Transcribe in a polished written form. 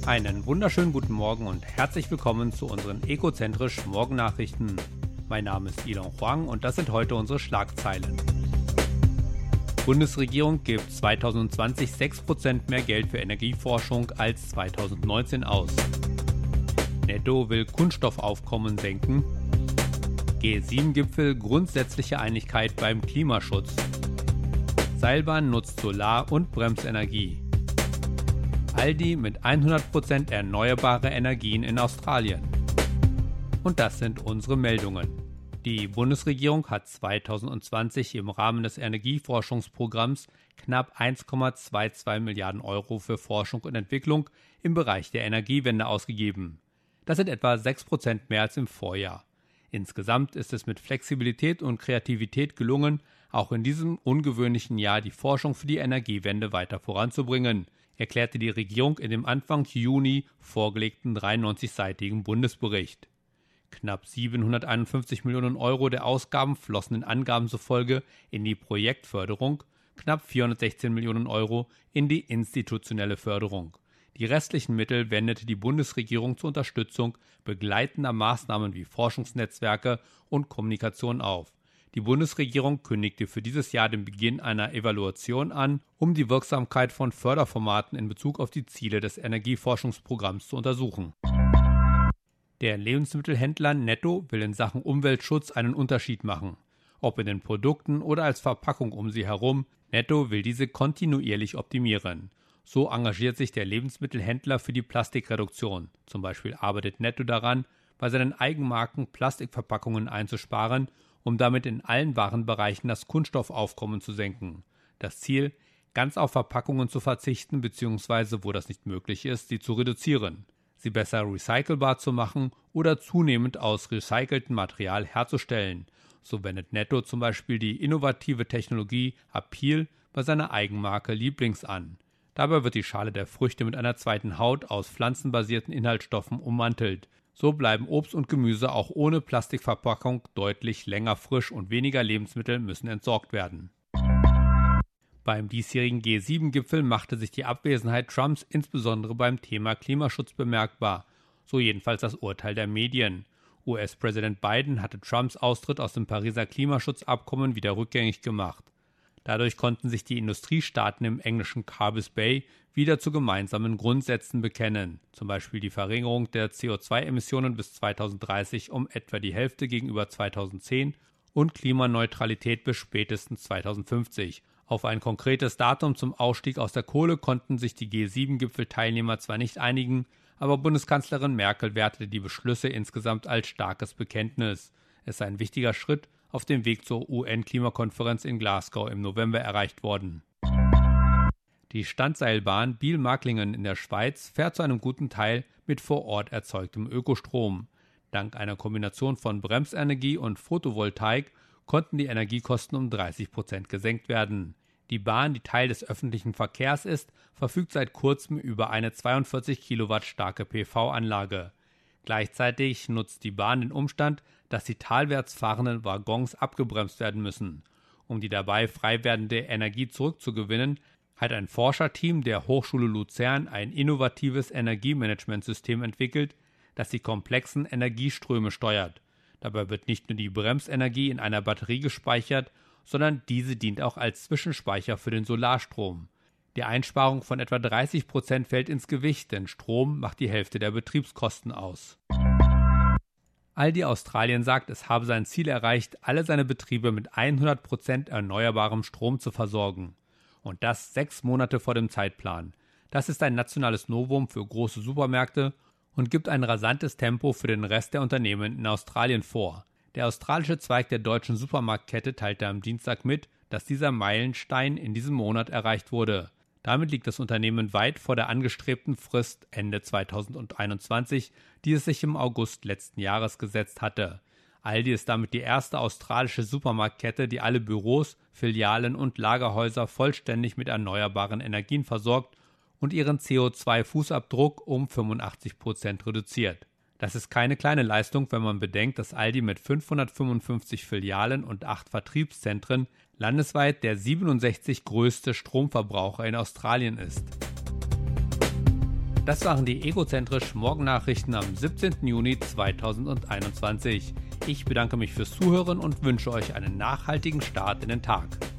Einen wunderschönen guten Morgen und herzlich willkommen zu unseren Ecozentrisch Morgennachrichten. Mein Name ist Ilon Huang und das sind heute unsere Schlagzeilen. Bundesregierung gibt 2020 6% mehr Geld für Energieforschung als 2019 aus. Netto will Kunststoffaufkommen senken. G7-Gipfel grundsätzliche Einigkeit beim Klimaschutz. Seilbahn nutzt Solar- und Bremsenergie. Aldi mit 100% erneuerbare Energien in Australien. Und das sind unsere Meldungen. Die Bundesregierung hat 2020 im Rahmen des Energieforschungsprogramms knapp 1,22 Milliarden Euro für Forschung und Entwicklung im Bereich der Energiewende ausgegeben. Das sind etwa 6% mehr als im Vorjahr. Insgesamt ist es mit Flexibilität und Kreativität gelungen, auch in diesem ungewöhnlichen Jahr die Forschung für die Energiewende weiter voranzubringen, erklärte die Regierung in dem Anfang Juni vorgelegten 93-seitigen Bundesbericht. Knapp 751 Millionen Euro der Ausgaben flossen den Angaben zufolge in die Projektförderung, knapp 416 Millionen Euro in die institutionelle Förderung. Die restlichen Mittel wendete die Bundesregierung zur Unterstützung begleitender Maßnahmen wie Forschungsnetzwerke und Kommunikation auf. Die Bundesregierung kündigte für dieses Jahr den Beginn einer Evaluation an, um die Wirksamkeit von Förderformaten in Bezug auf die Ziele des Energieforschungsprogramms zu untersuchen. Der Lebensmittelhändler Netto will in Sachen Umweltschutz einen Unterschied machen. Ob in den Produkten oder als Verpackung um sie herum, Netto will diese kontinuierlich optimieren. So engagiert sich der Lebensmittelhändler für die Plastikreduktion. Zum Beispiel arbeitet Netto daran, bei seinen Eigenmarken Plastikverpackungen einzusparen, um damit in allen Warenbereichen das Kunststoffaufkommen zu senken. Das Ziel, ganz auf Verpackungen zu verzichten bzw., wo das nicht möglich ist, sie zu reduzieren, sie besser recycelbar zu machen oder zunehmend aus recyceltem Material herzustellen. So wendet Netto zum Beispiel die innovative Technologie Appeal bei seiner Eigenmarke Lieblings an. Dabei wird die Schale der Früchte mit einer zweiten Haut aus pflanzenbasierten Inhaltsstoffen ummantelt. So bleiben Obst und Gemüse auch ohne Plastikverpackung deutlich länger frisch und weniger Lebensmittel müssen entsorgt werden. Beim diesjährigen G7-Gipfel machte sich die Abwesenheit Trumps insbesondere beim Thema Klimaschutz bemerkbar, so jedenfalls das Urteil der Medien. US-Präsident Biden hatte Trumps Austritt aus dem Pariser Klimaschutzabkommen wieder rückgängig gemacht. Dadurch konnten sich die Industriestaaten im englischen Carbis Bay wieder zu gemeinsamen Grundsätzen bekennen, zum Beispiel die Verringerung der CO2-Emissionen bis 2030 um etwa die Hälfte gegenüber 2010 und Klimaneutralität bis spätestens 2050. Auf ein konkretes Datum zum Ausstieg aus der Kohle konnten sich die G7-Gipfelteilnehmer zwar nicht einigen, aber Bundeskanzlerin Merkel wertete die Beschlüsse insgesamt als starkes Bekenntnis. Es sei ein wichtiger Schritt auf dem Weg zur UN-Klimakonferenz in Glasgow im November erreicht worden. Die Standseilbahn Biel-Marklingen in der Schweiz fährt zu einem guten Teil mit vor Ort erzeugtem Ökostrom. Dank einer Kombination von Bremsenergie und Photovoltaik konnten die Energiekosten um 30% gesenkt werden. Die Bahn, die Teil des öffentlichen Verkehrs ist, verfügt seit kurzem über eine 42 Kilowatt starke PV-Anlage. Gleichzeitig nutzt die Bahn den Umstand, dass die talwärts fahrenden Waggons abgebremst werden müssen. Um die dabei frei werdende Energie zurückzugewinnen, hat ein Forscherteam der Hochschule Luzern ein innovatives Energiemanagementsystem entwickelt, das die komplexen Energieströme steuert. Dabei wird nicht nur die Bremsenergie in einer Batterie gespeichert, sondern diese dient auch als Zwischenspeicher für den Solarstrom. Die Einsparung von etwa 30% fällt ins Gewicht, denn Strom macht die Hälfte der Betriebskosten aus. Aldi Australien sagt, es habe sein Ziel erreicht, alle seine Betriebe mit 100% erneuerbarem Strom zu versorgen. Und das 6 Monate vor dem Zeitplan. Das ist ein nationales Novum für große Supermärkte und gibt ein rasantes Tempo für den Rest der Unternehmen in Australien vor. Der australische Zweig der deutschen Supermarktkette teilte am Dienstag mit, dass dieser Meilenstein in diesem Monat erreicht wurde. Damit liegt das Unternehmen weit vor der angestrebten Frist Ende 2021, die es sich im August letzten Jahres gesetzt hatte. Aldi ist damit die erste australische Supermarktkette, die alle Büros, Filialen und Lagerhäuser vollständig mit erneuerbaren Energien versorgt und ihren CO2-Fußabdruck um 85% reduziert. Das ist keine kleine Leistung, wenn man bedenkt, dass Aldi mit 555 Filialen und 8 Vertriebszentren landesweit der 67 größte Stromverbraucher in Australien ist. Das waren die Egozentrisch Morgennachrichten am 17. Juni 2021. Ich bedanke mich fürs Zuhören und wünsche euch einen nachhaltigen Start in den Tag.